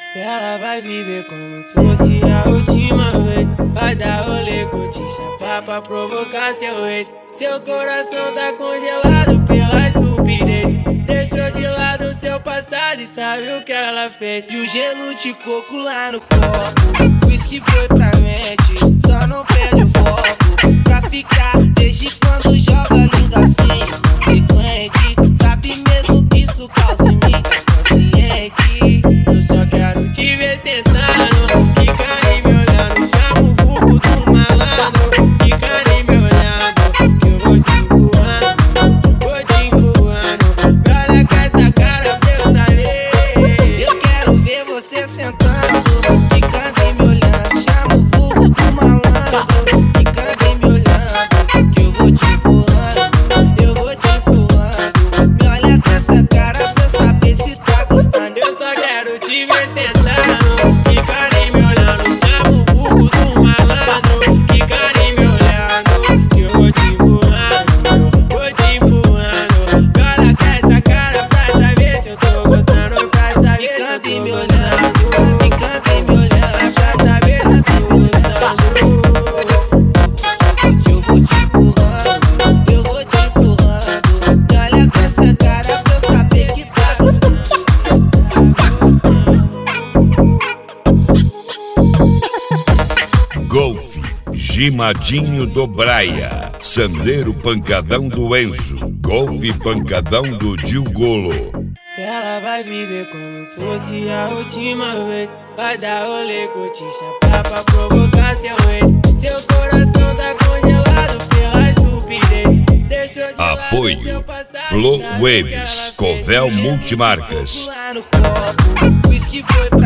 Ela vai viver como se fosse a última vez. Vai dar rolê, curtir, chapar pra provocar seu ex. Seu coração tá congelado pela estupidez. Deixou de lado seu passado e sabe o que ela fez. E o gelo de coco lá no copo, whisky foi pra mente, só não perde o foco. Pra ficar desde quando joga lindo assim, consequente. Sabe mesmo que isso causa em mim, consciente. Eu só quero te ver sentando, fica aí me olhando, chama o vulgo do malandro. Fica aí me olhando, que eu vou te empurrando, vou te empurrando. Me olha com essa cara pra eu saber. Eu quero ver você sentando, ficando aí me olhando, chama o vulgo do malandro. Ficando aí me olhando, que eu vou te empurrando, eu vou te empurrando. Me olha com essa cara pra eu saber se tá gostando. Eu só quero te ver sentando, fica aí me olhando, chama o vulgo do malandro. Fica aí me olhando, que eu vou te empurrando, vou te empurrando. Me olha com essa cara pra saber se eu tô gostando, pra saber se eu Ficando tô aí me gostando. olhando, ficando aí me olhando, Pra saber se eu tô gostando. eu vou te empurrando, eu vou te empurrando. Me olha com essa cara pra eu saber que tá gostando. Golfe, Gimadinho do Braia, Sandeiro Pancadão do Enzo, Golfe Pancadão do Dilgolo. Ela vai viver como se fosse a última vez. Vai dar rolê, curtir, chapar pra provocar seu ex. Seu coração tá congelado pela estupidez. Deixou de lado Apoio seu passado, Flow sabe o que ela Waves, fez. Covel Multimarcas. Lá no copo, whisky foi